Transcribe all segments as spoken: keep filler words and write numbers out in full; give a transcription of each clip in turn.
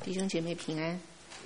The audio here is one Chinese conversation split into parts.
弟兄姐妹平安。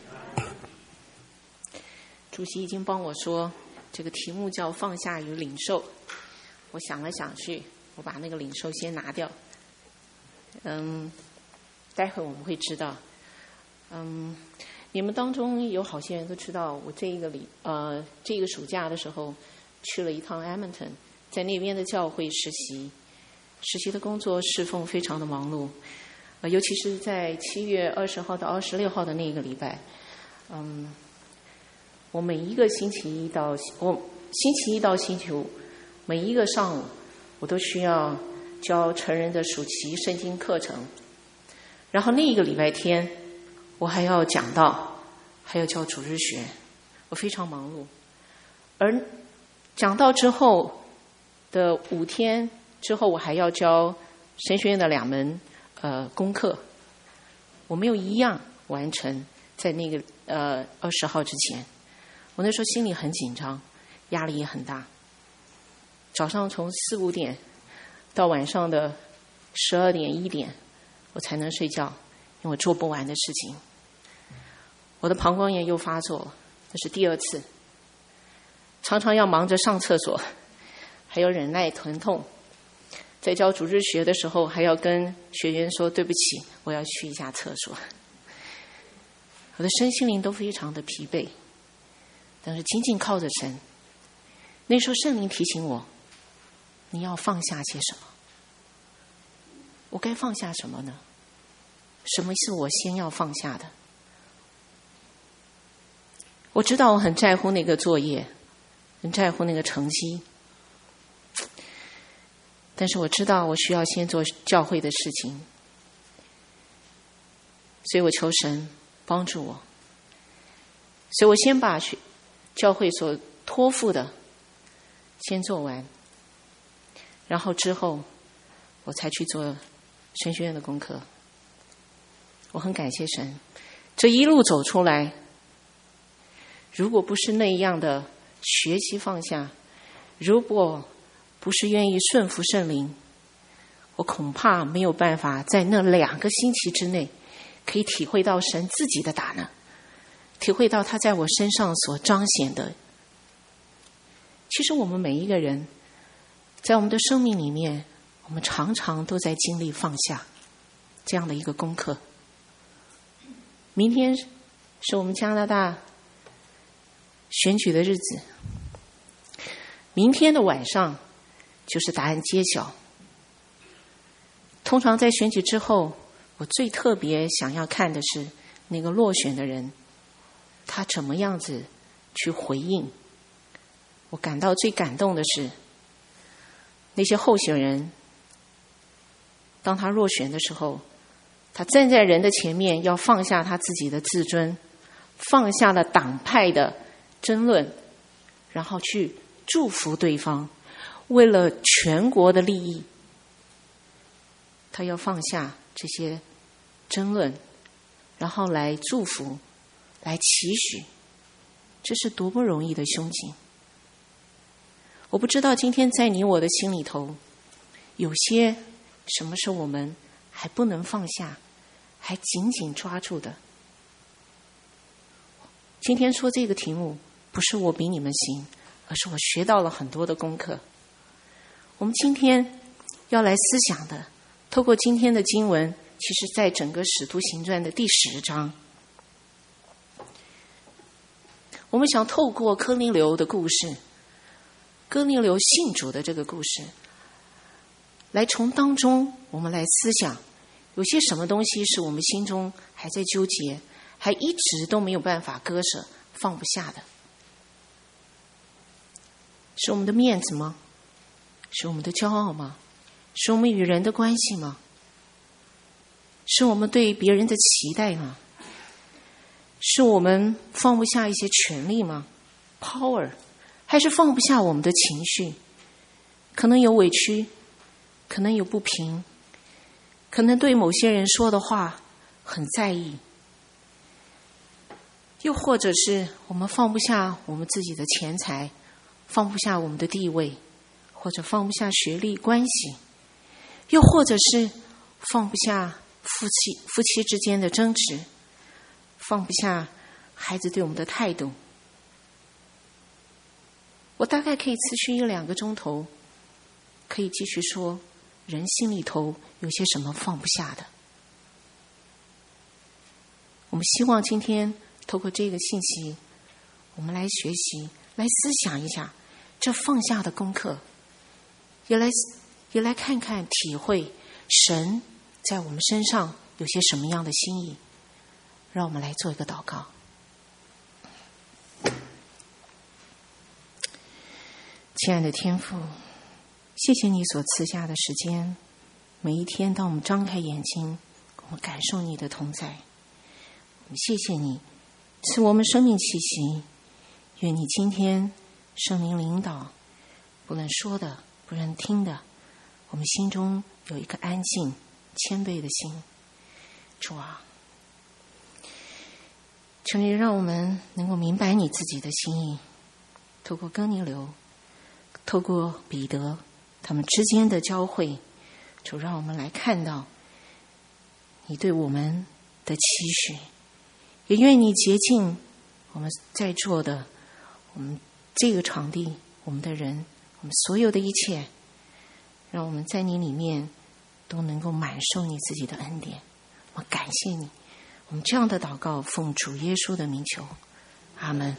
主席已经帮我说，这个题目叫放下与领受。我想了想去，我把那个领受先拿掉。嗯，待会我们会知道。嗯，你们当中有好些人都知道，我这一个礼呃这个暑假的时候去了一趟 Edmonton， 在那边的教会实习。实习的工作侍奉非常的忙碌。呃，尤其是在七月二十号到二十六号的那个礼拜，嗯，我每一个星期一到我星期一到星期五，每一个上午，我都需要教成人的暑期圣经课程，然后那一个礼拜天，我还要讲道，还要教主日学，我非常忙碌。而讲道之后的五天之后，我还要教神学院的两门。呃，功课我没有一样完成，在那个呃二十号之前，我那时候心里很紧张，压力也很大。早上从四五点到晚上的十二点一点，我才能睡觉，因为我做不完的事情。我的膀胱炎又发作了，这是第二次，常常要忙着上厕所，还有忍耐疼痛。在教主日学的时候，还要跟学员说对不起，我要去一下厕所。我的身心灵都非常的疲惫，但是紧紧靠着神。那时候圣灵提醒我，你要放下些什么？我该放下什么呢？什么是我先要放下的？我知道我很在乎那个作业，很在乎那个成绩，但是我知道我需要先做教会的事情，所以我求神帮助我。所以我先把教会所托付的先做完，然后之后我才去做神学院的功课。我很感谢神，这一路走出来，如果不是那样的学习放下，如果不是愿意顺服圣灵，我恐怕没有办法在那两个星期之内可以体会到神自己的大能，体会到他在我身上所彰显的。其实我们每一个人在我们的生命里面，我们常常都在经历放下这样的一个功课。明天是我们加拿大选举的日子，明天的晚上就是答案揭晓。通常在选举之后，我最特别想要看的是那个落选的人，他怎么样子去回应。我感到最感动的是，那些候选人，当他落选的时候，他站在人的前面，要放下他自己的自尊，放下了党派的争论，然后去祝福对方。为了全国的利益，他要放下这些争论，然后来祝福，来期许，这是多不容易的胸襟。我不知道今天在你我的心里头，有些什么是我们还不能放下，还紧紧抓住的。今天说这个题目，不是我比你们行，而是我学到了很多的功课。我们今天要来思想的，透过今天的经文，其实在整个使徒行传的第十章，我们想透过哥尼流的故事，哥尼流信主的这个故事，来从当中我们来思想，有些什么东西是我们心中还在纠结，还一直都没有办法割舍放不下的。是我们的面子吗？是我们的骄傲吗？是我们与人的关系吗？是我们对别人的期待吗？是我们放不下一些权利吗？ power， 还是放不下我们的情绪？可能有委屈，可能有不平，可能对某些人说的话很在意，又或者是我们放不下我们自己的钱财，放不下我们的地位，或者放不下学历关系，又或者是放不下夫妻夫妻之间的争执， 放不下孩子对我们的态度。我大概可以持续一两个钟头，可以继续说人心里头有些什么放不下的。我们希望今天透过这个信息，我们来学习，来思想一下这放下的功课，也来也来看看体会神在我们身上有些什么样的心意。让我们来做一个祷告。亲爱的天父，谢谢你所赐下的时间，每一天当我们张开眼睛，我们感受你的同在。我们谢谢你赐我们生命气息，愿你今天圣灵领导，不论说的不论听的，我们心中有一个安静谦卑的心。主啊，求你让我们能够明白你自己的心意，透过哥尼流，透过彼得他们之间的交汇，就让我们来看到你对我们的期许，也愿你洁净我们在座的，我们这个场地，我们的人，我们所有的一切，让我们在你里面都能够满受你自己的恩典。我们感谢你，我们这样的祷告奉主耶稣的名求，阿们。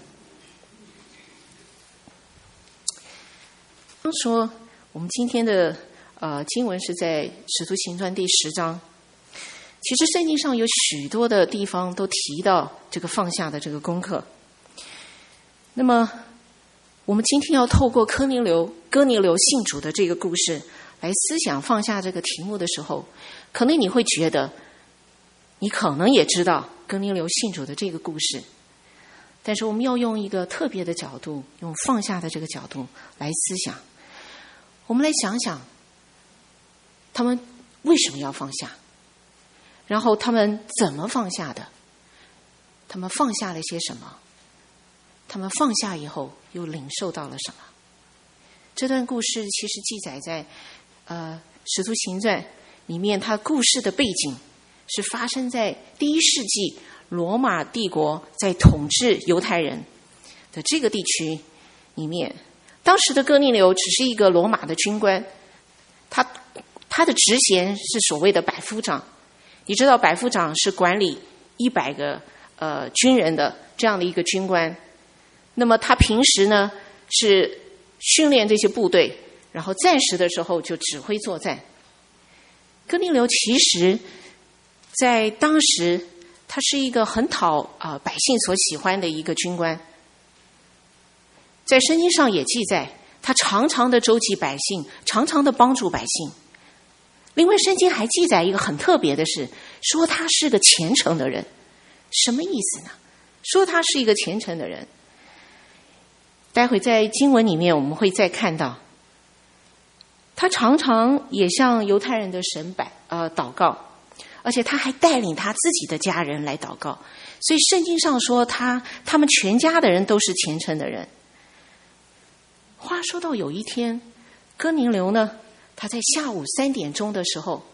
刚说我们今天的呃经文是在使徒行传第十章。其实圣经上有许多的地方都提到这个放下的这个功课。那么我们今天要透过哥尼流哥尼流信主的这个故事来思想放下这个题目的时候，可能你会觉得你可能也知道哥尼流信主的这个故事，但是我们要用一个特别的角度，用放下的这个角度来思想。我们来想想他们为什么要放下，然后他们怎么放下的，他们放下了些什么，他们放下以后又领受到了什么。这段故事其实记载在呃使徒行传里面，它故事的背景是发生在第一世纪罗马帝国在统治犹太人的这个地区里面。当时的哥尼流只是一个罗马的军官，他他的职衔是所谓的百夫长。你知道百夫长是管理一百个呃军人的这样的一个军官。那么他平时呢是训练这些部队，然后战时的时候就指挥作战。哥尼流其实在当时他是一个很讨啊、呃、百姓所喜欢的一个军官。在圣经上也记载，他常常的周济百姓，常常的帮助百姓。另外圣经还记载一个很特别的事，说他是个虔诚的人。什么意思呢？说他是一个虔诚的人，待会在经文里面我们会再看到，他常常也向犹太人的神摆呃祷告，而且他还带领他自己的家人来祷告。所以圣经上说他他们全家的人都是虔诚的人。话说到有一天，哥尼流呢，他在下午三点钟的时候，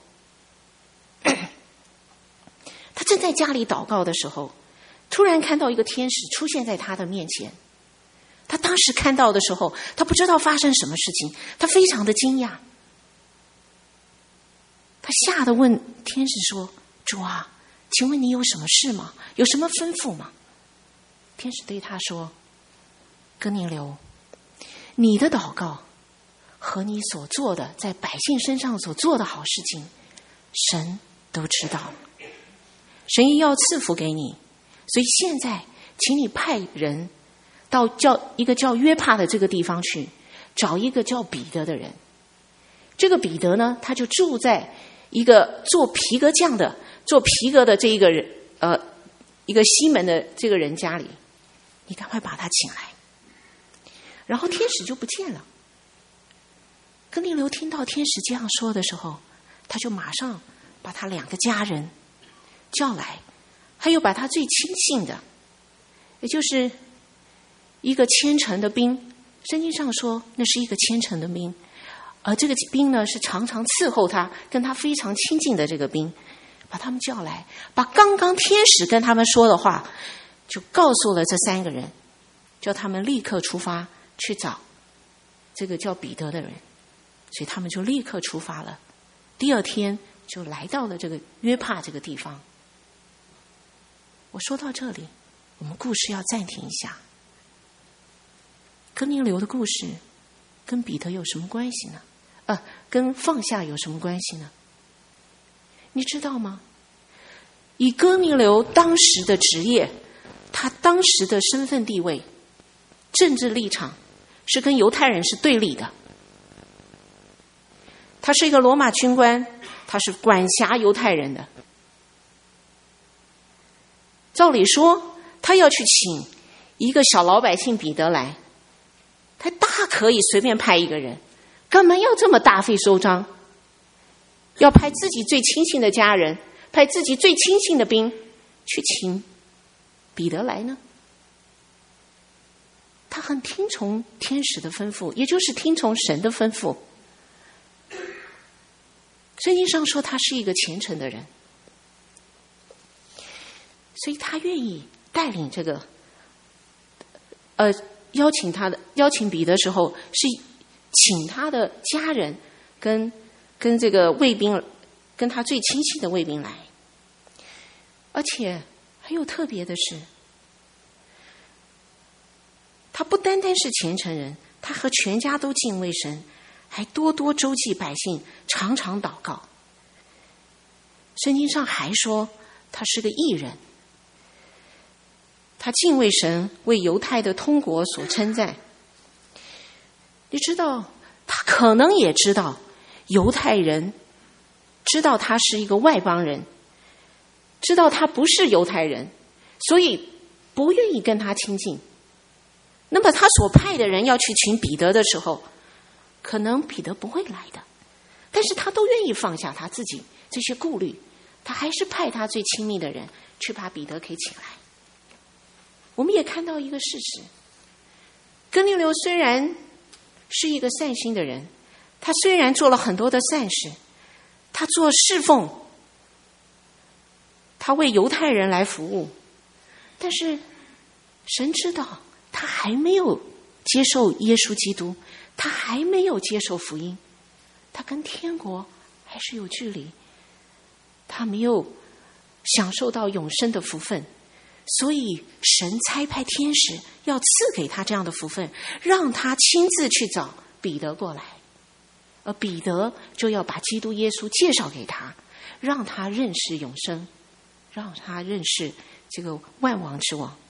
他正在家里祷告的时候，突然看到一个天使出现在他的面前。他当时看到的时候，他不知道发生什么事情，他非常的惊讶。他吓得问天使说：主啊，请问你有什么事吗？有什么吩咐吗？天使对他说：哥尼流，你的祷告和你所做的在百姓身上所做的好事情，神都知道，神也要赐福给你。所以现在请你派人到叫一个叫约帕的这个地方去，找一个叫彼得的人。这个彼得呢，他就住在一个做皮革匠的做皮革的这一个人呃一个西门的这个人家里，你赶快把他请来。然后天使就不见了。哥尼流听到天使这样说的时候，他就马上把他两个家人叫来，还有把他最亲信的，也就是一个虔诚的兵。圣经上说那是一个虔诚的兵，而这个兵呢是常常伺候他跟他非常亲近的这个兵， 把他们叫来，把刚刚天使跟他们说的话就告诉了这三个人，叫他们立刻出发去找这个叫彼得的人。所以他们就立刻出发了，第二天就来到了这个约帕这个地方。我说到这里，我们故事要暂停一下。哥尼流的故事跟彼得有什么关系呢？呃，跟放下有什么关系呢？你知道吗？以哥尼流当时的职业，他当时的身份地位、政治立场是跟犹太人是对立的。他是一个罗马军官，他是管辖犹太人的。照理说，他要去请一个小老百姓彼得来，他大可以随便派一个人，干嘛要这么大费周章？要派自己最亲近的家人，派自己最亲近的兵去请彼得来呢？他很听从天使的吩咐，也就是听从神的吩咐。圣经上说他是一个虔诚的人，所以他愿意带领这个呃邀请他的邀请彼得的时候，是请他的家人跟跟这个卫兵，跟他最亲近的卫兵来。而且还有特别的是，他不单单是虔诚人，他和全家都敬畏神，还多多周济百姓，常常祷告。圣经上还说他是个义人，他敬畏神，为犹太的通国所称赞。你知道，他可能也知道犹太人知道他是一个外邦人，知道他不是犹太人，所以不愿意跟他亲近。那么他所派的人要去请彼得的时候，可能彼得不会来的，但是他都愿意放下他自己这些顾虑，他还是派他最亲密的人去把彼得给请来。我们也看到一个事实，哥尼流虽然是一个善心的人，他虽然做了很多的善事，他做侍奉，他为犹太人来服务，但是神知道他还没有接受耶稣基督，他还没有接受福音，他跟天国还是有距离，他没有享受到永生的福分，所以神差派天使要赐给他这样的福分，让他亲自去找彼得过来，而彼得就要把基督耶稣介绍给他，让他认识永生，让他认识这个万王之王。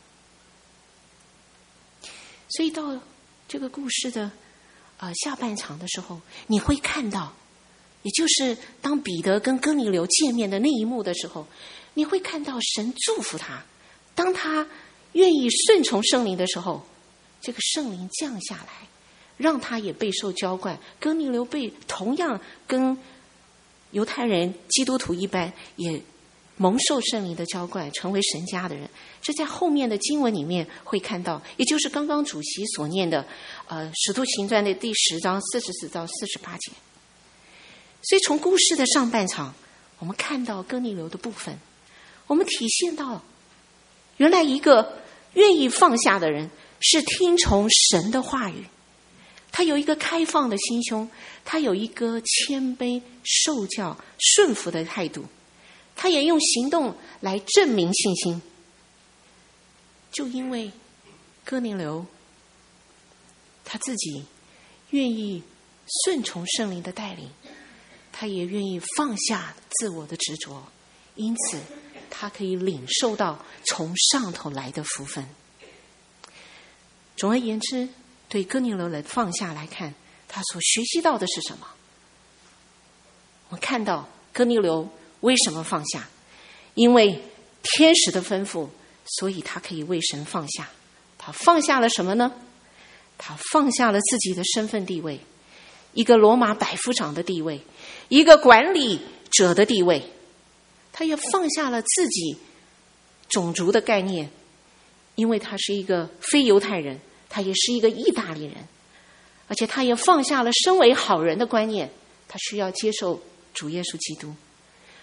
所以到这个故事的呃下半场的时候，你会看到，也就是当彼得跟哥尼流见面的那一幕的时候，你会看到神祝福他，当他愿意顺从圣灵的时候，这个圣灵降下来，让他也备受浇灌。哥尼流被同样跟犹太人基督徒一般，也蒙受圣灵的浇灌，成为神家的人。这在后面的经文里面会看到，也就是刚刚主席所念的呃《使徒行传》的第十章四十四到四十八节。所以从故事的上半场，我们看到哥尼流的部分，我们体现到原来一个愿意放下的人是听从神的话语，他有一个开放的心胸，他有一个谦卑受教顺服的态度，他也用行动来证明信心。就因为哥尼流他自己愿意顺从圣灵的带领，他也愿意放下自我的执着，因此他可以领受到从上头来的福分。总而言之，对哥尼流的放下来看，他所学习到的是什么？我们看到哥尼流为什么放下？因为天使的吩咐，所以他可以为神放下。他放下了什么呢？他放下了自己的身份地位，一个罗马百夫长的地位，一个管理者的地位。他也放下了自己种族的概念，因为他是一个非犹太人，他也是一个意大利人，而且他也放下了身为好人的观念，他需要接受主耶稣基督。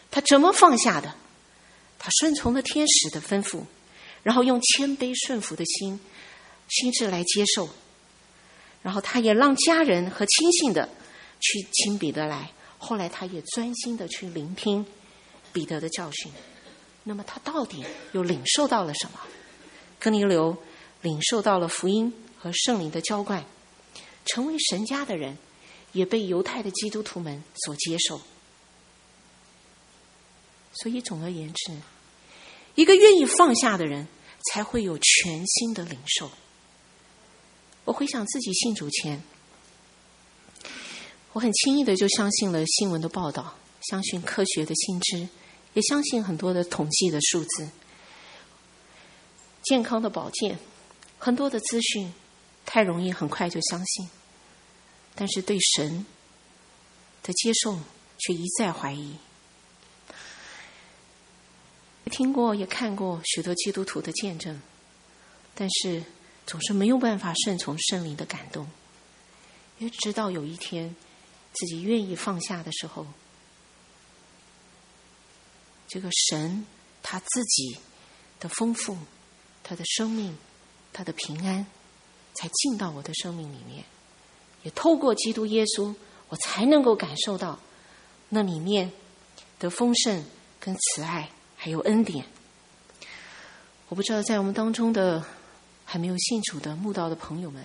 他怎么放下的？他顺从了天使的吩咐，然后用谦卑顺服的心心智来接受，然后他也让家人和亲信的去请彼得来，后来他也专心的去聆听彼得的教训。那么他到底又领受到了什么？哥尼流领受到了福音和圣灵的浇灌，成为神家的人，也被犹太的基督徒们所接受。所以总而言之，一个愿意放下的人才会有全新的领受。我回想自己信主前，我很轻易的就相信了新闻的报道，相信科学的新知，也相信很多的统计的数字，健康的保健，很多的资讯，太容易很快就相信，但是对神的接受却一再怀疑。听过也看过许多基督徒的见证，但是总是没有办法顺从圣灵的感动，因为直到有一天自己愿意放下的时候，这个神他自己的丰富，他的生命，他的平安才进到我的生命里面，也透过基督耶稣，我才能够感受到那里面的丰盛跟慈爱还有恩典。我不知道在我们当中的还没有信主的慕道的朋友们，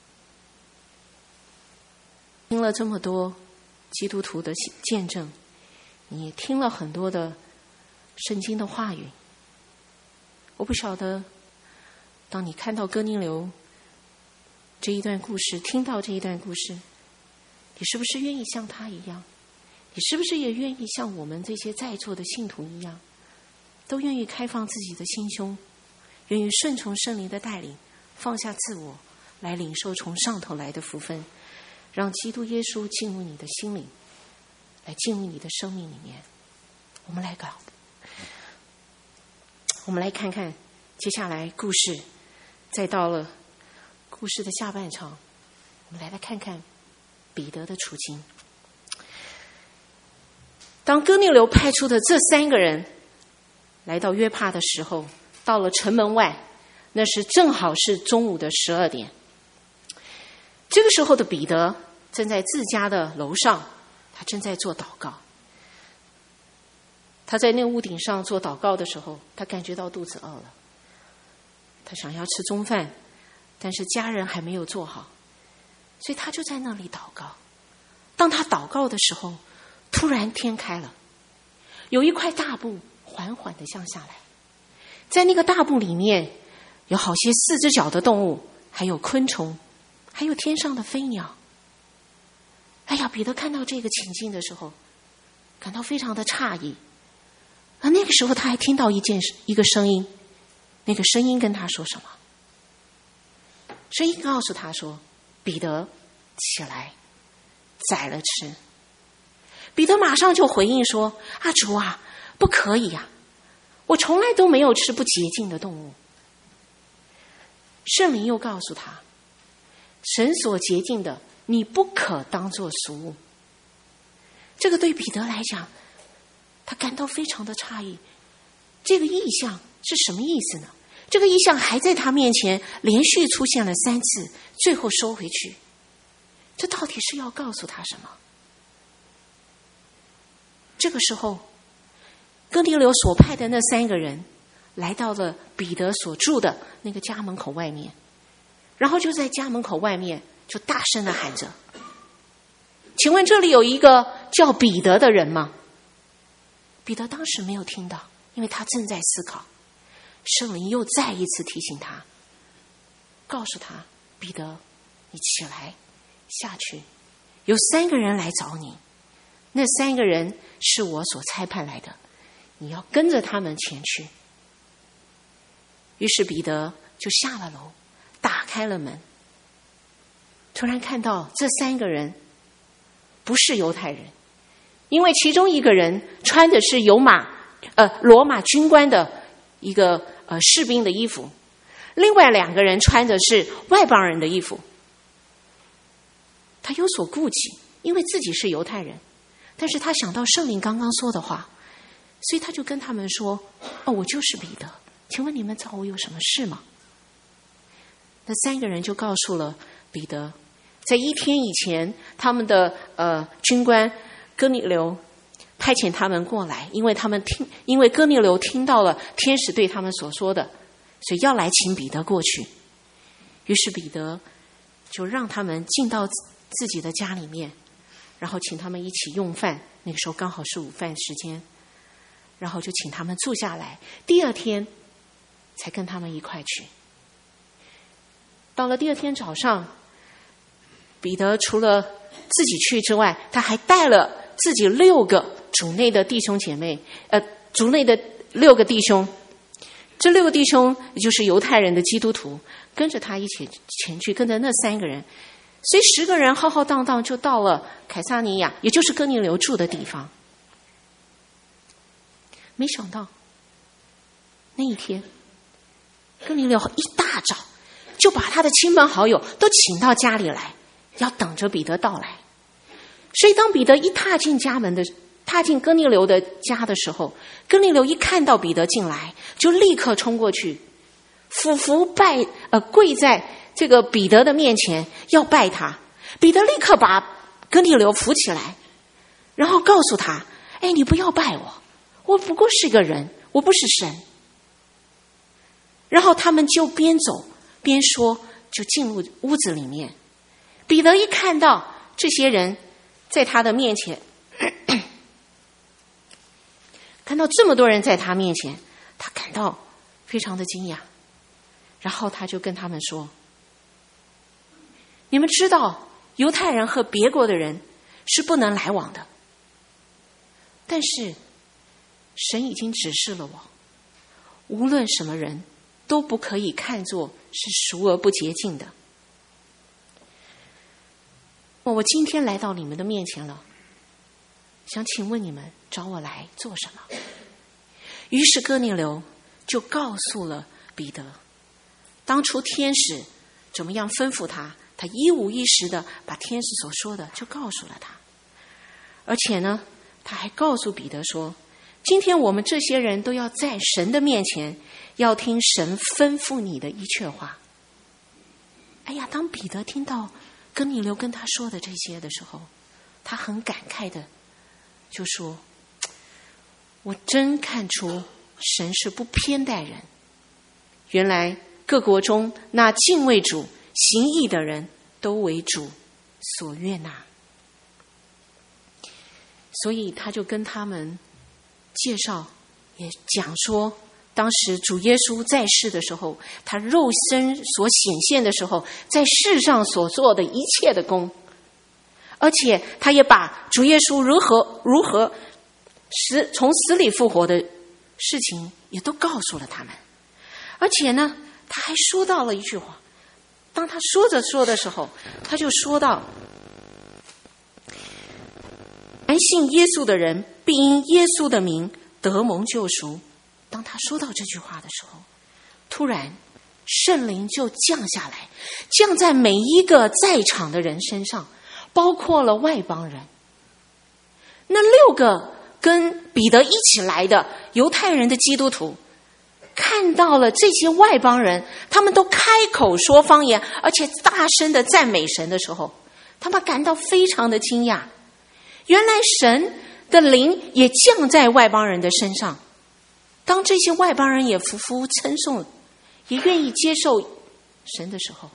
听了这么多基督徒的见证，你也听了很多的圣经的话语，我不晓得当你看到哥尼流这一段故事，听到这一段故事，你是不是愿意像他一样？你是不是也愿意像我们这些在座的信徒一样，都愿意开放自己的心胸，愿意顺从圣灵的带领，放下自我，来领受从上头来的福分，让基督耶稣进入你的心灵，来进入你的生命里面。我们来搞，我们来看看接下来故事，再到了故事的下半场，我们来来看看彼得的处境。当哥尼流派出的这三个人来到约帕的时候，到了城门外，那是正好是中午的十二点。这个时候的彼得正在自家的楼上，他正在做祷告。他在那个屋顶上做祷告的时候，他感觉到肚子饿了，他想要吃中饭，但是家人还没有做好，所以他就在那里祷告。当他祷告的时候，突然天开了，有一块大布缓缓地降下来，在那个大布里面有好些四只脚的动物，还有昆虫，还有天上的飞鸟。哎呀，彼得看到这个情境的时候，感到非常的诧异。而那个时候他还听到一件一个声音，那个声音跟他说什么？声音告诉他说：彼得，起来，宰了吃。彼得马上就回应说：啊，主啊，不可以啊，我从来都没有吃不洁净的动物。圣灵又告诉他，神所洁净的，你不可当作俗物。这个对彼得来讲，他感到非常的诧异，这个意象是什么意思呢？这个意象还在他面前连续出现了三次，最后收回去，这到底是要告诉他什么？这个时候，哥尼流所派的那三个人来到了彼得所住的那个家门口外面，然后就在家门口外面就大声的喊着：请问这里有一个叫彼得的人吗？彼得当时没有听到，因为他正在思考。圣灵又再一次提醒他，告诉他：彼得，你起来下去，有三个人来找你，那三个人是我所差派来的，你要跟着他们前去。于是彼得就下了楼，打开了门，突然看到这三个人不是犹太人，因为其中一个人穿的是有马呃罗马军官的一个呃士兵的衣服，另外两个人穿的是外邦人的衣服。他有所顾忌，因为自己是犹太人，但是他想到圣灵刚刚说的话， 所以他就跟他们说：“哦，我就是彼得，请问你们找我有什么事吗？”那三个人就告诉了彼得，在一天以前，他们的呃军官哥尼流派遣他们过来，因为他们听，因为哥尼流听到了天使对他们所说的，所以要来请彼得过去。于是彼得就让他们进到自己的家里面，然后请他们一起用饭，那个时候刚好是午饭时间，然后就请他们住下来，第二天才跟他们一块去。到了第二天早上，彼得除了自己去之外，他还带了自己六个主内的弟兄姐妹，呃，主内的六个弟兄，这六个弟兄也就是犹太人的基督徒，跟着他一起前去，跟着那三个人，所以十个人浩浩荡荡就到了凯撒尼亚，也就是哥尼流住的地方。没想到那一天，哥尼流一大早就把他的亲朋好友都请到家里来，要等着彼得到来。所以当彼得一踏进家门的踏进哥尼流的家的时候，哥尼流一看到彼得进来，就立刻冲过去，俯伏拜呃跪在这个彼得的面前要拜他。彼得立刻把哥尼流扶起来，然后告诉他：“哎，你不要拜我，我不过是个人，我不是神。”然后他们就边走边说，就进入屋子里面。彼得一看到这些人在他的面前，咳咳看到这么多人在他面前，他感到非常的惊讶。然后他就跟他们说：“你们知道犹太人和别国的人是不能来往的，但是神已经指示了我，无论什么人都不可以看作是俗而不洁净的。我今天来到你们的面前了，想请问你们找我来做什么？”于是哥尼流就告诉了彼得，当初天使怎么样吩咐他，他一五一十的把天使所说的就告诉了他。而且呢，他还告诉彼得说，今天我们这些人都要在神的面前，要听神吩咐你的一切话。哎呀，当彼得听到哥尼流跟他说的这些的时候，他很感慨的就说：“我真看出神是不偏待人，原来各国中那敬畏主行义的人都为主所悦纳。”所以他就跟他们介绍，也讲说，当时主耶稣在世的时候，他肉身所显现的时候，在世上所做的一切的功，而且他也把主耶稣如何如何死从死里复活的事情也都告诉了他们。而且呢，他还说到了一句话，当他说着说的时候，他就说到：“凡信耶稣的人，必因耶稣的名得蒙救赎。”当他说到这句话的时候，突然圣灵就降下来，降在每一个在场的人身上，包括了外邦人。那六个跟彼得一起来的犹太人的基督徒，看到了这些外邦人，他们都开口说方言，而且大声的赞美神的时候，他们感到非常的惊讶。原来神的灵也降在外邦人的身上，当这些外邦人也服服称颂，也愿意接受神的时候，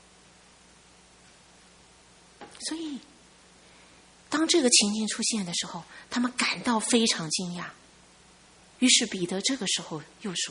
所以当这个情境出现的时候，他们感到非常惊讶。于是彼得这个时候又说：“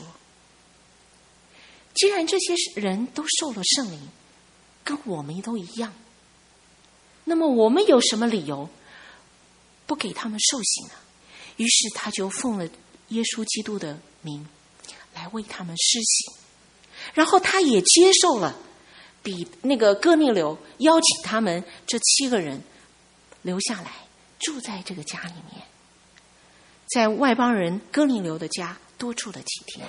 既然这些人都受了圣灵，跟我们都一样，那么我们有什么理由不给他们受洗呢？”于是他就奉了耶稣基督的名来为他们施洗，然后他也接受了比那个哥尼流邀请他们这七个人留下来住在这个家里面，在外邦人哥尼流的家多住了几天。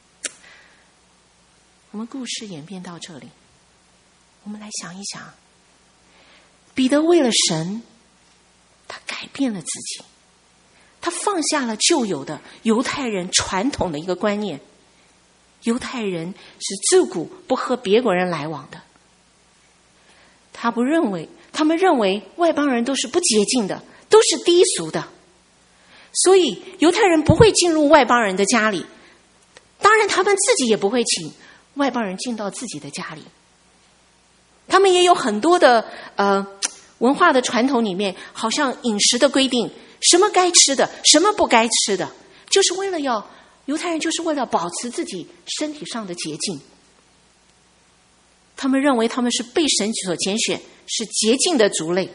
我们故事演变到这里，我们来想一想，彼得为了神，他改变了自己， 他放下了旧有的犹太人传统的一个观念，犹太人是自古不和别国人来往的。他不认为，他们认为外邦人都是不洁净的，都是低俗的，所以犹太人不会进入外邦人的家里，当然他们自己也不会请外邦人进到自己的家里。他们也有很多的呃文化的传统里面，好像饮食的规定，什么该吃的，什么不该吃的，就是为了要犹太人就是为了保持自己身体上的洁净。他们认为他们是被神所拣选，是洁净的族类。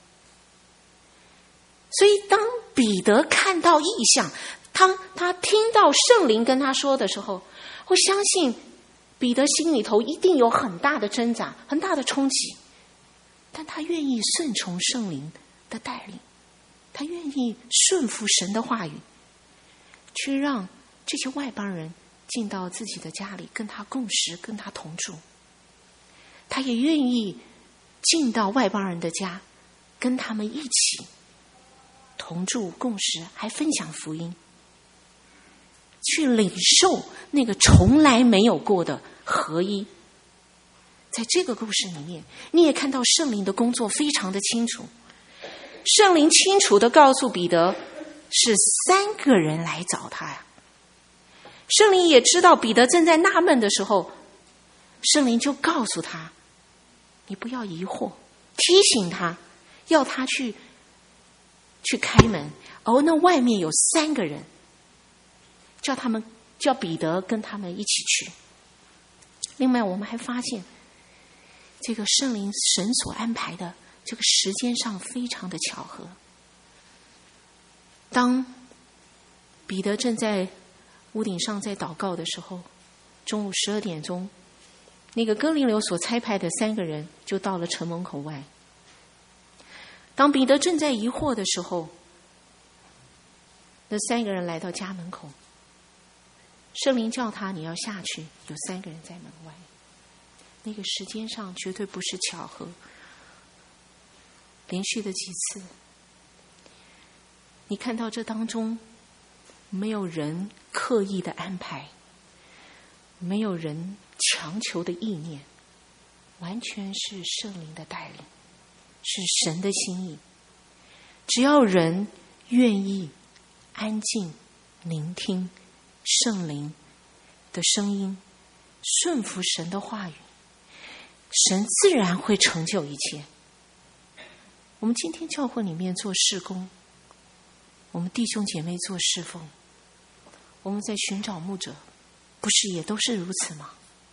所以当彼得看到异象，他他听到圣灵跟他说的时候，我相信彼得心里头一定有很大的挣扎，很大的冲击，但他愿意顺从圣灵的带领，他愿意顺服神的话语，去让这些外邦人进到自己的家里，跟他共食，跟他同住。他也愿意进到外邦人的家，跟他们一起同住共食，还分享福音，去领受那个从来没有过的合一。在这个故事里面，你也看到圣灵的工作非常的清楚。圣灵清楚地告诉彼得，是三个人来找他呀。圣灵也知道彼得正在纳闷的时候，圣灵就告诉他，你不要疑惑，提醒他，要他去去开门。哦，那外面有三个人，叫他们叫彼得跟他们一起去。另外我们还发现，这个圣灵神所安排的这个时间上非常的巧合。当彼得正在屋顶上在祷告的时候，中午十二点钟，那个哥尼流所差派的三个人就到了城门口外。当彼得正在疑惑的时候，那三个人来到家门口，圣灵叫他，你要下去，有三个人在门外。那个时间上绝对不是巧合，连续的几次，你看到这当中没有人刻意的安排，没有人强求的意念，完全是圣灵的带领，是神的心意。只要人愿意安静聆听圣灵的声音，顺服神的话语，神自然会成就一切。我们今天教会里面做事工，我们弟兄姐妹做侍奉，我们在寻找牧者，不是也都是如此吗？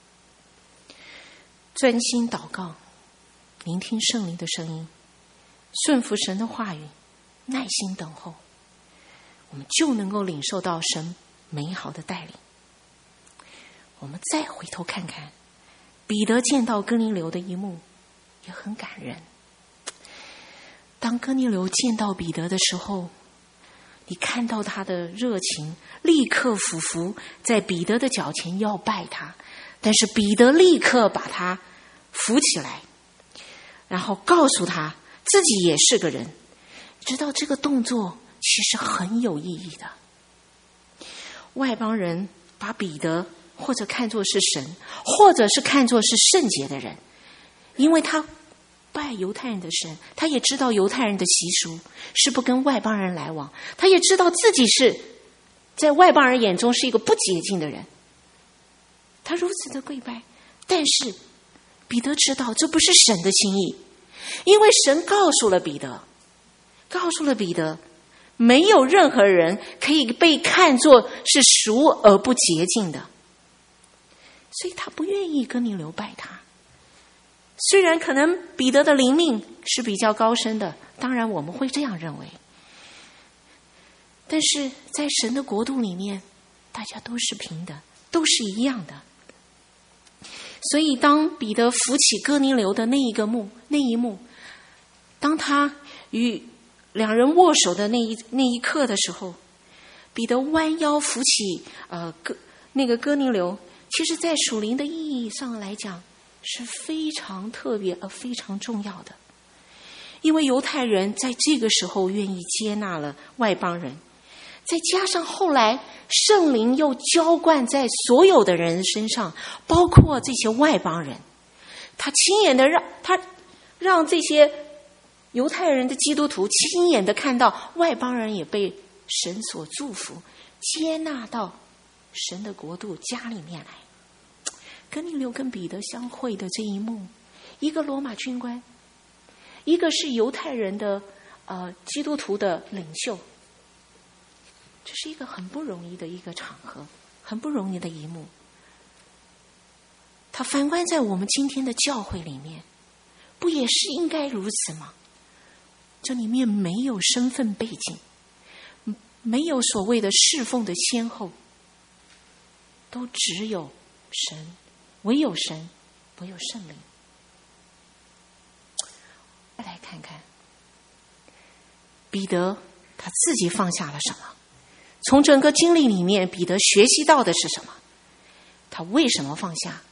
专心祷告，聆听圣灵的声音，顺服神的话语，耐心等候，我们就能够领受到神美好的带领。我们再回头看看彼得见到哥尼流的一幕，也很感人。当哥尼流见到彼得的时候，你看到他的热情，立刻俯伏在彼得的脚前要拜他，但是彼得立刻把他扶起来，然后告诉他自己也是个人。知道这个动作其实很有意义的。外邦人把彼得或者看作是神，或者是看作是圣洁的人，因为他拜犹太人的神，他也知道犹太人的习俗是不跟外邦人来往，他也知道自己是在外邦人眼中是一个不洁净的人，他如此的跪拜。但是彼得知道这不是神的心意，因为神告诉了彼得，告诉了彼得，没有任何人可以被看作是俗而不洁净的，所以他不愿意哥尼流拜他。虽然可能彼得的灵命是比较高深的，当然我们会这样认为，但是在神的国度里面，大家都是平等，都是一样的。所以当彼得扶起哥尼流的那一个幕那一幕，当他与两人握手的那一那一刻的时候，彼得弯腰扶起呃哥那个哥尼流，其实在属灵的意义上来讲是非常特别而非常重要的。因为犹太人在这个时候愿意接纳了外邦人， 再加上后来圣灵又浇灌在所有的人身上，包括这些外邦人，他亲眼的让他让这些犹太人的基督徒亲眼的看到外邦人也被神所祝福，接纳到神的国度家里面来。哥尼流跟彼得相会的这一幕，一个罗马军官，一个是犹太人的呃基督徒的领袖，这是一个很不容易的一个场合，很不容易的一幕。他反观在我们今天的教会里面，不也是应该如此吗？这里面没有身份背景，没有所谓的侍奉的先后，都只有神，唯有神，唯有圣灵。来看看彼得他自己放下了什么，从整个经历里面彼得学习到的是什么，他为什么放下？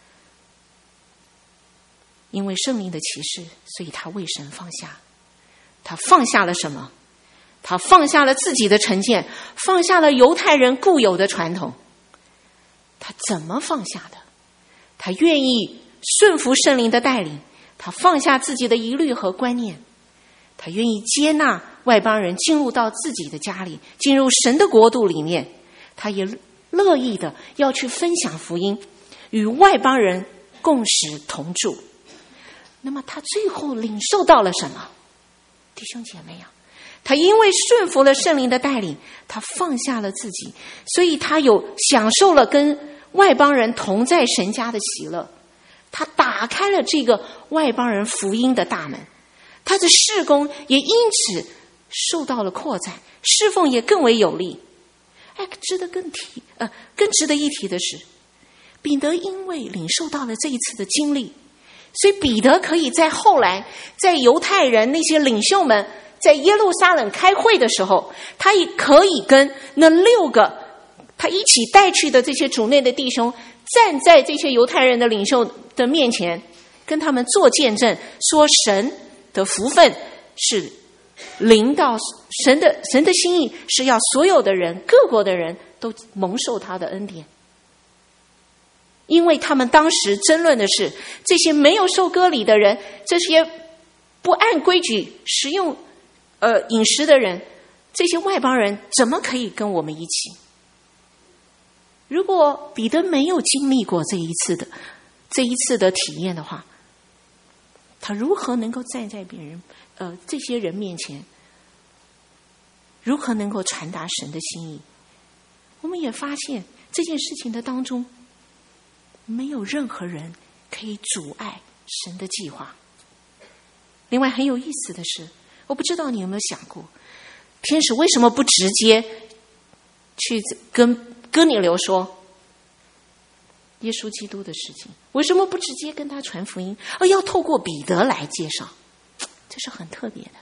因为圣灵的启示，所以他为神放下。他放下了什么？他放下了自己的成见，放下了犹太人固有的传统。他怎么放下的？他愿意顺服圣灵的带领，他放下自己的疑虑和观念，他愿意接纳外邦人进入到自己的家里，进入神的国度里面，他也乐意的要去分享福音，与外邦人共食同住。那么他最后领受到了什么？弟兄姐妹啊，他因为顺服了圣灵的带领，他放下了自己，所以他有享受了跟外邦人同在神家的喜乐。他打开了这个外邦人福音的大门，他的事工也因此受到了扩展，侍奉也更为有力。哎，值得更提呃，更值得一提的是，彼得因为领受到了这一次的经历，所以彼得可以在后来在犹太人那些领袖们在耶路撒冷开会的时候，他也可以跟那六个他一起带去的这些主内的弟兄站在这些犹太人的领袖的面前，跟他们做见证，说神的福分是临到神的神的心意是要所有的人，各国的人都蒙受他的恩典。因为他们当时争论的是这些没有受割礼的人，这些不按规矩食用呃饮食的人，这些外邦人怎么可以跟我们一起？如果彼得没有经历过这一次的这一次的体验的话，他如何能够站在别人呃这些人面前，如何能够传达神的心意？我们也发现这件事情的当中，没有任何人可以阻碍神的计划。另外很有意思的是，我不知道你有没有想过，天使为什么不直接去跟哥尼流说耶稣基督的事情？为什么不直接跟他传福音，而要透过彼得来介绍？这是很特别的，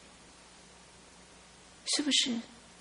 是不是？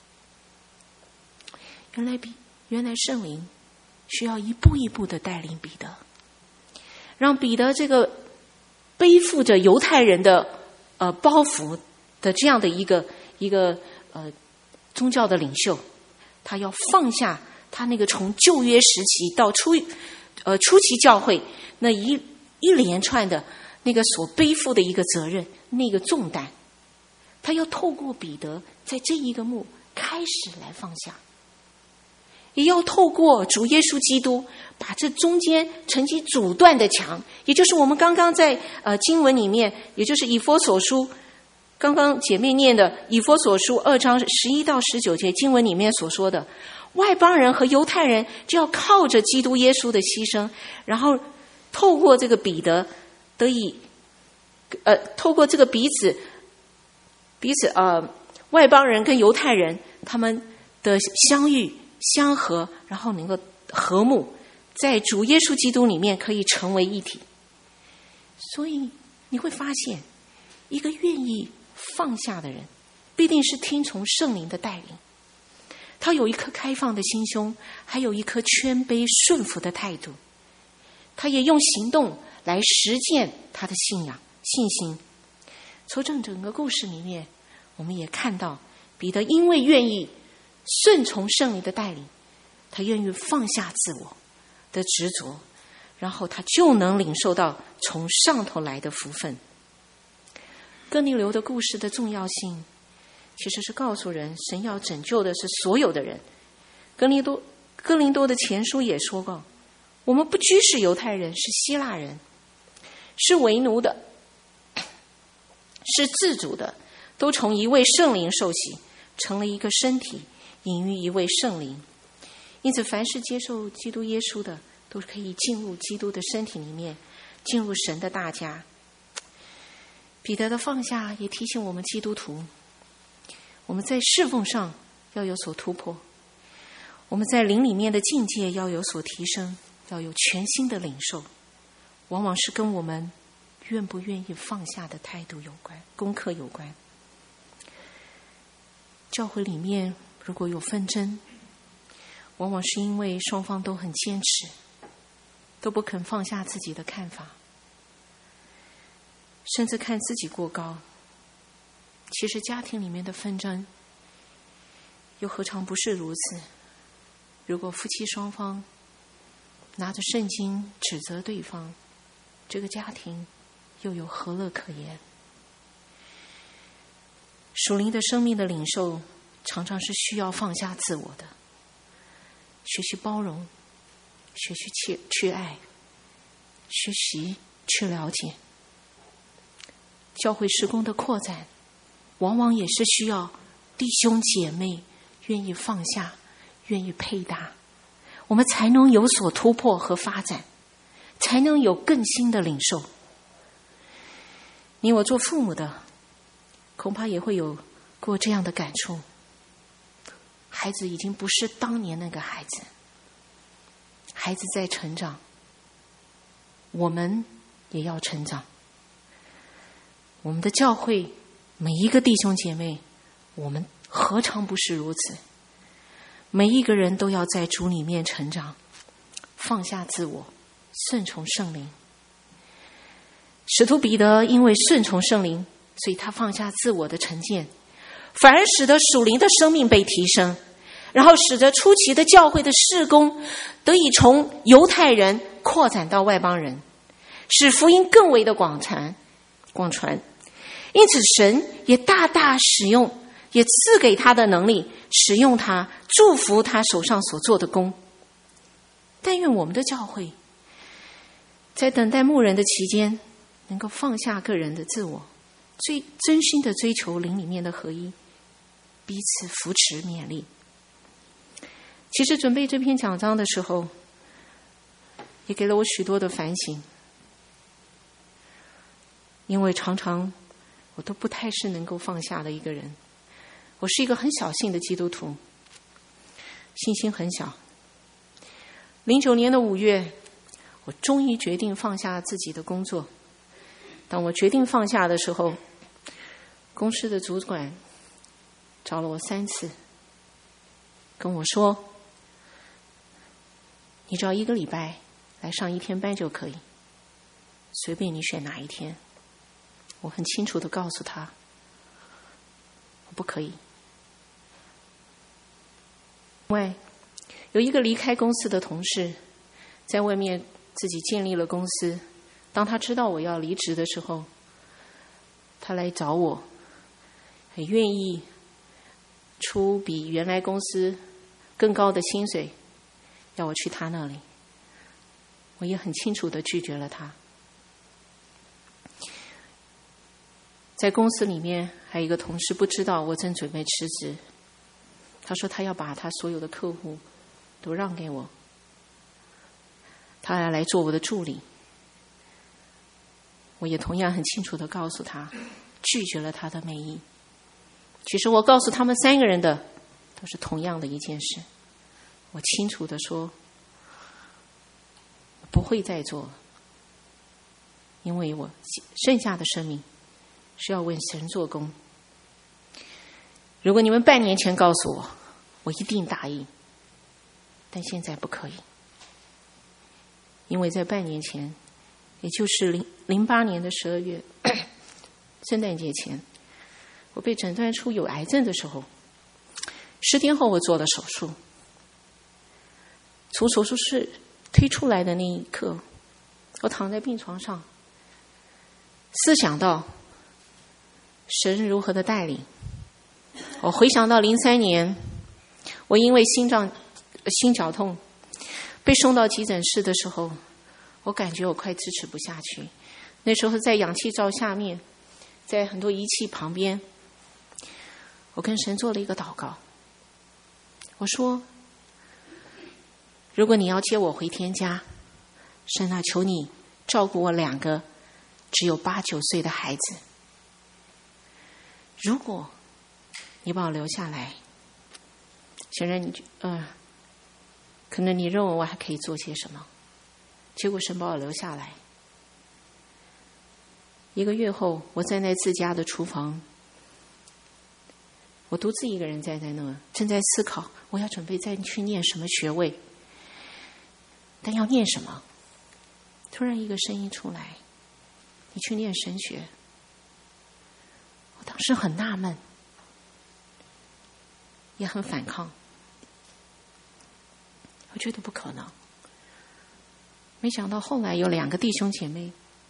原来比原来圣灵需要一步一步的带领彼得，让彼得这个背负着犹太人的呃包袱的这样的一个一个呃宗教的领袖，他要放下他那个从旧约时期到初呃初期教会那一一连串的那个所背负的一个责任，那个重担，他要透过彼得在这一个幕开始来放下。也要透过主耶稣基督把这中间曾经阻断的墙，也就是我们刚刚在呃经文里面，也就是以弗所书刚刚姐妹念的以弗所书二章十一到十九节经文里面所说的，外邦人和犹太人就要靠着基督耶稣的牺牲，然后透过这个彼得得以呃透过这个彼此彼此呃外邦人跟犹太人他们的相遇相合，然后能够和睦，在主耶稣基督里面可以成为一体。所以你会发现，一个愿意放下的人，必定是听从圣灵的带领。他有一颗开放的心胸，还有一颗谦卑顺服的态度。他也用行动来实践他的信仰信心。从这整个故事里面，我们也看到彼得因为愿意顺从圣灵的带领，他愿意放下自我的执着，然后他就能领受到从上头来的福分。哥尼流的故事的重要性，其实是告诉人，神要拯救的是所有的人。哥林多哥林多的前书也说过，我们不拘是犹太人，是希腊人，是为奴的，是自主的，都从一位圣灵受洗，成了一个身体，隐于一位圣灵。因此凡是接受基督耶稣的，都可以进入基督的身体里面，进入神的大家。彼得的放下也提醒我们基督徒，我们在侍奉上要有所突破，我们在灵里面的境界要有所提升，要有全新的领受，往往是跟我们愿不愿意放下的态度有关，功课有关。教会里面如果有纷争，往往是因为双方都很坚持，都不肯放下自己的看法，甚至看自己过高。其实家庭里面的纷争又何尝不是如此？如果夫妻双方拿着圣经指责对方，这个家庭又有何乐可言？属灵的生命的领受常常是需要放下自我的，学习包容，学习去去爱，学习去了解。教会事工的扩展往往也是需要弟兄姐妹愿意放下，愿意配搭，我们才能有所突破和发展，才能有更新的领受。你我做父母的恐怕也会有过这样的感触，孩子已经不是当年那个孩子，孩子在成长，我们也要成长。我们的教会每一个弟兄姐妹，我们何尝不是如此？每一个人都要在主里面成长，放下自我，顺从圣灵。使徒彼得因为顺从圣灵，所以他放下自我的成见，反而使得属灵的生命被提升，然后使得初期的教会的事工得以从犹太人扩展到外邦人，使福音更为的广传广传。因此神也大大使用，也赐给他的能力，使用他，祝福他手上所做的工。但愿我们的教会在等待牧人的期间，能够放下个人的自我，最真心的追求灵里面的合一，彼此扶持勉励。其实准备这篇讲章的时候，也给了我许多的反省，因为常常我都不太是能够放下的一个人。我是一个很小性的基督徒，信心很小。零九年的五月，我终于决定放下自己的工作。当我决定放下的时候，公司的主管找了我三次，跟我说，你只要一个礼拜来上一天班就可以，随便你选哪一天。我很清楚地告诉他，我不可以。另外，有一个离开公司的同事，在外面自己建立了公司。当他知道我要离职的时候，他来找我，很愿意出比原来公司更高的薪水，要我去他那里。我也很清楚地拒绝了他。在公司里面还有一个同事不知道我正准备辞职，他说他要把他所有的客户都让给我，他要来做我的助理。我也同样很清楚地告诉他，拒绝了他的美意。其实我告诉他们三个人的都是同样的一件事，我清楚地说，我不会再做，因为我剩下的生命是要为神做工。如果你们半年前告诉我，我一定答应，但现在不可以，因为在半年前，也就是零零八年的十二月圣诞节前，我被诊断出有癌症的时候， 十天后我做了手术，从手术室推出来的那一刻，我躺在病床上，思想到神如何的带领。我回想到零三年，我因为心脏心绞痛被送到急诊室的时候，我感觉我快支持不下去。那时候在氧气罩下面，在很多仪器旁边，我跟神做了一个祷告。我说，如果你要接我回天家，神啊，求你照顾我两个只有八九岁的孩子。如果你把我留下来，显然你呃，可能你认为我还可以做些什么，结果神把我留下来。一个月后，我站在自家的厨房，我独自一个人站在那，正在思考我要准备再去念什么学位，但要念什么？突然一个声音出来，你去念神学。我当时很纳闷，也很反抗，我觉得不可能。没想到后来有两个弟兄姐妹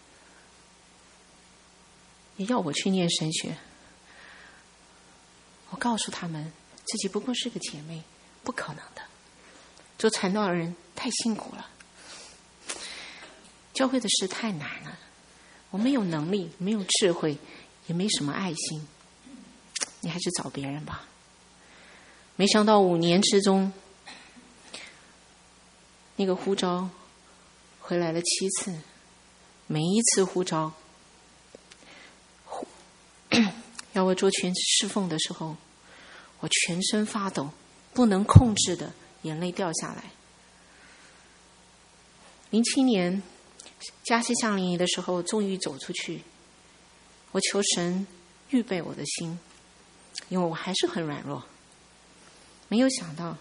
也要我去念神学。我告诉他们自己不过是个姐妹，不可能的，做传道人太辛苦了，教会的事太难了，我没有能力，没有智慧，也没什么爱心，你还是找别人吧。没想到五年之中，那个呼召回来了七次，每一次呼召要我做全职侍奉的时候，我全身发抖，不能控制的眼泪掉下来。零七年嘉西夏令营的时候，终于走出去，我求神预备我的心，因为我还是很软弱。没有想到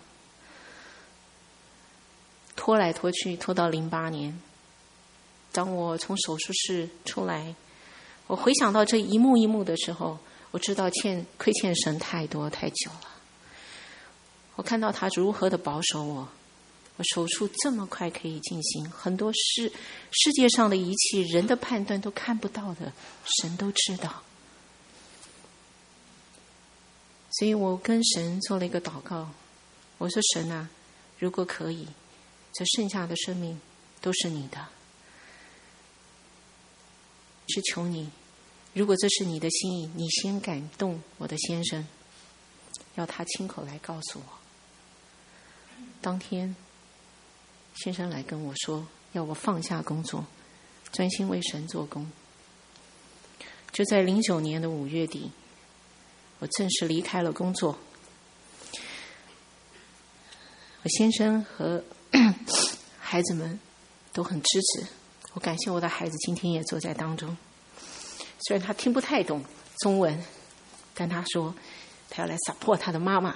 拖来拖去，拖到零八年，当我从手术室出来，我回想到这一幕一幕的时候，我知道欠亏欠神太多太久了。我看到他如何的保守我，我手术这么快可以进行，很多世世界上的仪器，人的判断都看不到的，神都知道。所以我跟神做了一个祷告，我说神啊，如果可以，这剩下的生命都是你的，是求你，如果这是你的心意，你先感动我的先生，要他亲口来告诉我。当天先生来跟我说，要我放下工作，专心为神做工。就在零九年的五月底，我正式离开了工作。我先生和孩子们都很支持，我感谢我的孩子今天也坐在当中。虽然他听不太懂中文，但他说他要来 support 他的妈妈。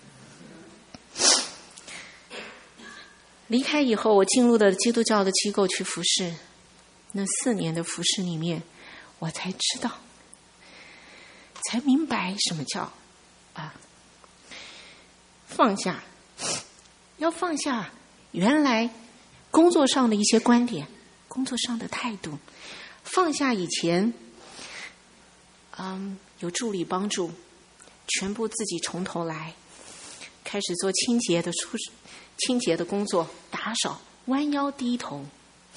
离开以后，我进入了基督教的机构去服侍。那四年的服侍里面，我才知道，才明白什么叫啊放下。要放下原来工作上的一些观点，工作上的态度，放下以前嗯有助理帮助，全部自己从头来，开始做清洁的出清洁的工作，打扫，弯腰低头，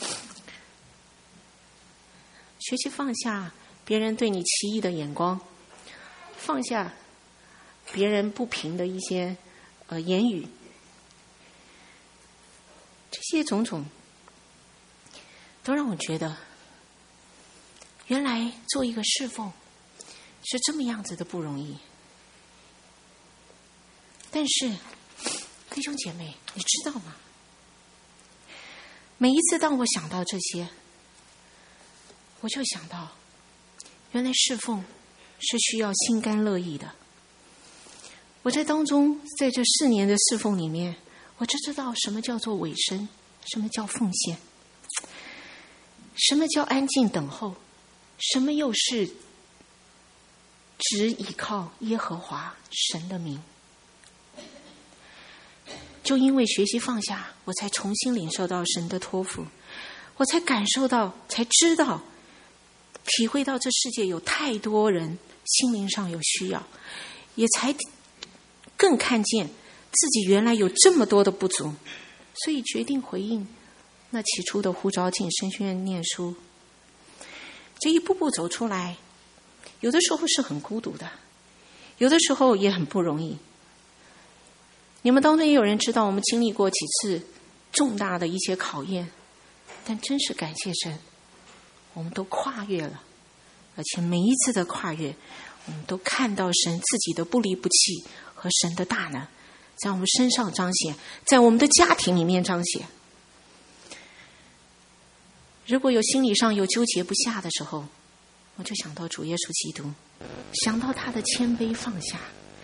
学习放下别人对你奇异的眼光，放下别人不平的一些呃言语，这些种种都让我觉得，原来做一个侍奉是这么样子的不容易。但是弟兄姐妹，你知道吗？每一次当我想到这些，我就想到，原来侍奉是需要心甘乐意的。我在当中，在这四年的侍奉里面，我就知道什么叫做委身，什么叫奉献，什么叫安静等候，什么又是只倚靠耶和华神的名。 就因为学习放下，我才重新领受到神的托付，我才感受到，才知道，体会到这世界有太多人心灵上有需要，也才更看见自己原来有这么多的不足，所以决定回应那起初的呼召，进神学院念书。这一步步走出来，有的时候是很孤独的，有的时候也很不容易。你们当中也有人知道，我们经历过几次重大的一些考验，但真是感谢神，我们都跨越了，而且每一次的跨越，我们都看到神自己的不离不弃和神的大能在我们身上彰显，在我们的家庭里面彰显。如果有心理上有纠结不下的时候，我就想到主耶稣基督，想到他的谦卑放下，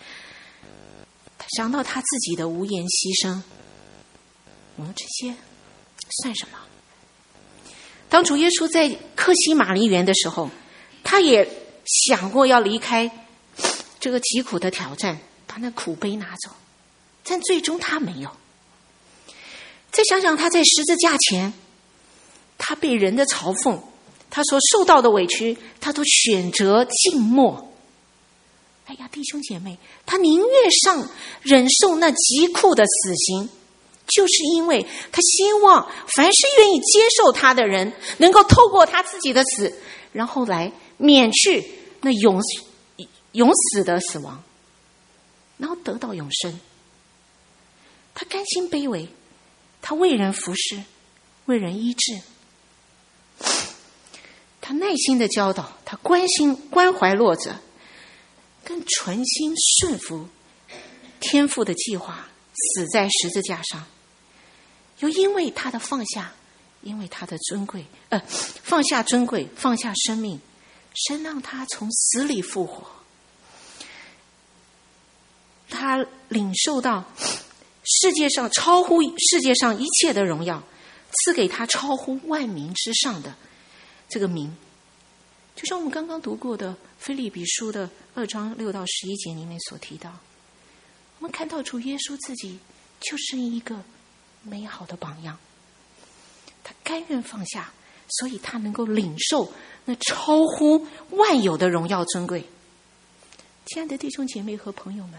想到他自己的无言牺牲，我们这些算什么？当主耶稣在客西马尼园的时候，他也想过要离开这个极苦的挑战，把那苦杯拿走，但最终他没有。再想想他在十字架前，他被人的嘲讽，他所受到的委屈，他都选择静默。哎呀，弟兄姐妹，他宁愿上忍受那极酷的死刑，就是因为他希望凡是愿意接受他的人，能够透过他自己的死，然后来免去那永永死的死亡，然后得到永生。他甘心卑微，他为人服侍，为人医治，他耐心的教导，他关心关怀弱者，更存心顺服天父的计划，死在十字架上。又因为他的放下，因为他的尊贵，呃，放下尊贵，放下生命，神让他从死里复活。他领受到世界上超乎世界上一切的荣耀，赐给他超乎万民之上的这个名。就像我们刚刚读过的腓立比书的二章六到十一节里面所提到，我们看到主耶稣自己就是一个美好的榜样，他甘愿放下，所以他能够领受那超乎万有的荣耀尊贵。亲爱的弟兄姐妹和朋友们，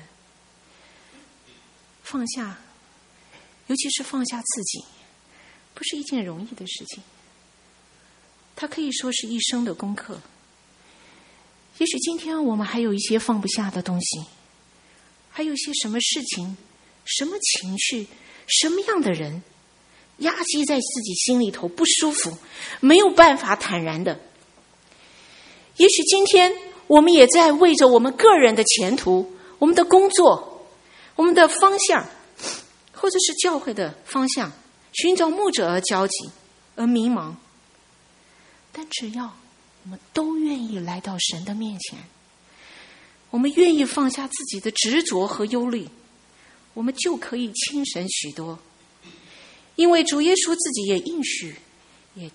放下，尤其是放下自己，不是一件容易的事情，它可以说是一生的功课。也许今天我们还有一些放不下的东西，还有一些什么事情，什么情绪，什么样的人压积在自己心里头，不舒服，没有办法坦然的。也许今天我们也在为着我们个人的前途，我们的工作，我们的方向，或者是教会的方向，寻找牧者而焦急，而迷茫。但只要我们都愿意来到神的面前，我们愿意放下自己的执着和忧虑，我们就可以轻省许多。因为主耶稣自己也应许，也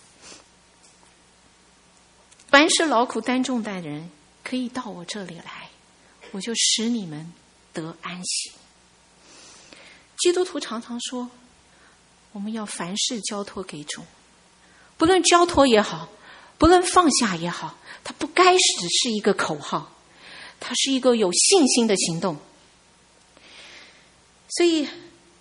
凡是劳苦担重担的人，可以到我这里来，我就使你们得安息。基督徒常常说，我们要凡事交托给主，不论交托也好，不论放下也好，它不该只是一个口号，它是一个有信心的行动。所以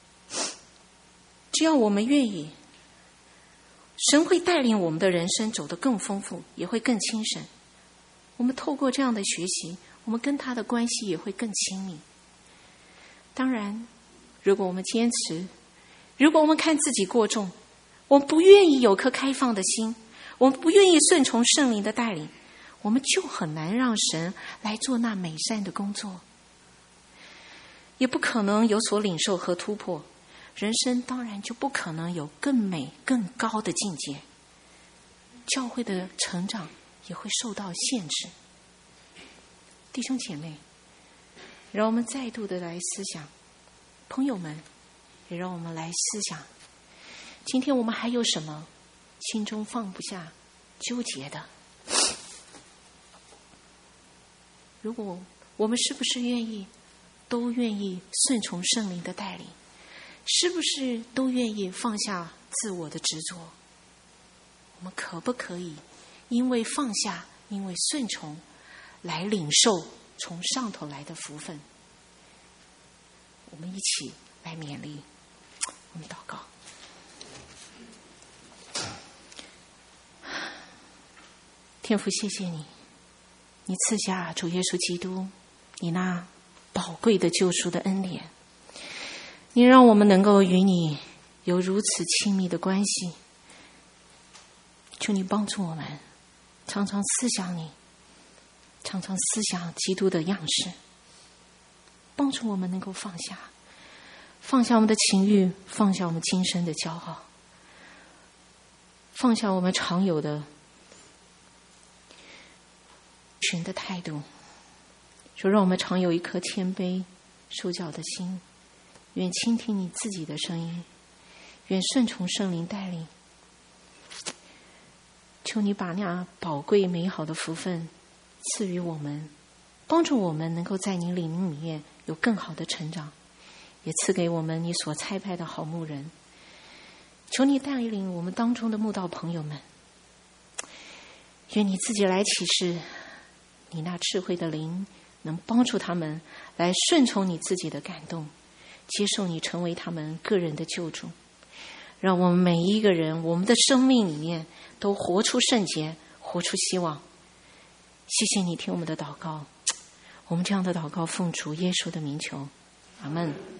只要我们愿意，神会带领我们的人生走得更丰富，也会更轻省。我们透过这样的学习，我们跟他的关系也会更亲密。当然，如果我们坚持，如果我们看自己过重，我们不愿意有颗开放的心，我们不愿意顺从圣灵的带领，我们就很难让神来做那美善的工作，也不可能有所领受和突破，人生当然就不可能有更美更高的境界，教会的成长也会受到限制。弟兄姐妹，让我们再度的来思想，朋友们也让我们来思想，今天我们还有什么心中放不下纠结的？如果我们是不是愿意都愿意顺从圣灵的带领， 是不是都愿意放下自我的执着？我们可不可以因为放下，因为顺从，来领受从上头来的福分？我们一起来勉励，我们祷告。天父，谢谢你，你赐下主耶稣基督，你那宝贵的救赎的恩典，你让我们能够与你有如此亲密的关系。求你帮助我们常常思想你，常常思想基督的样式，帮助我们能够放下放下我们的情欲，放下我们今生的骄傲，放下我们常有的群的态度，说让我们常有一颗谦卑受教的心，愿倾听你自己的声音，愿顺从圣灵带领。求你把那宝贵美好的福分赐予我们，帮助我们能够在你灵里面有更好的成长，也赐给我们你所差派的好牧人。求你带领我们当中的牧道朋友们，愿你自己来启示，你那智慧的灵能帮助他们来顺从你自己的感动，接受你成为他们个人的救主。让我们每一个人，我们的生命里面都活出圣洁，活出希望。谢谢你听我们的祷告，我们这样的祷告奉主耶稣的名求，阿们。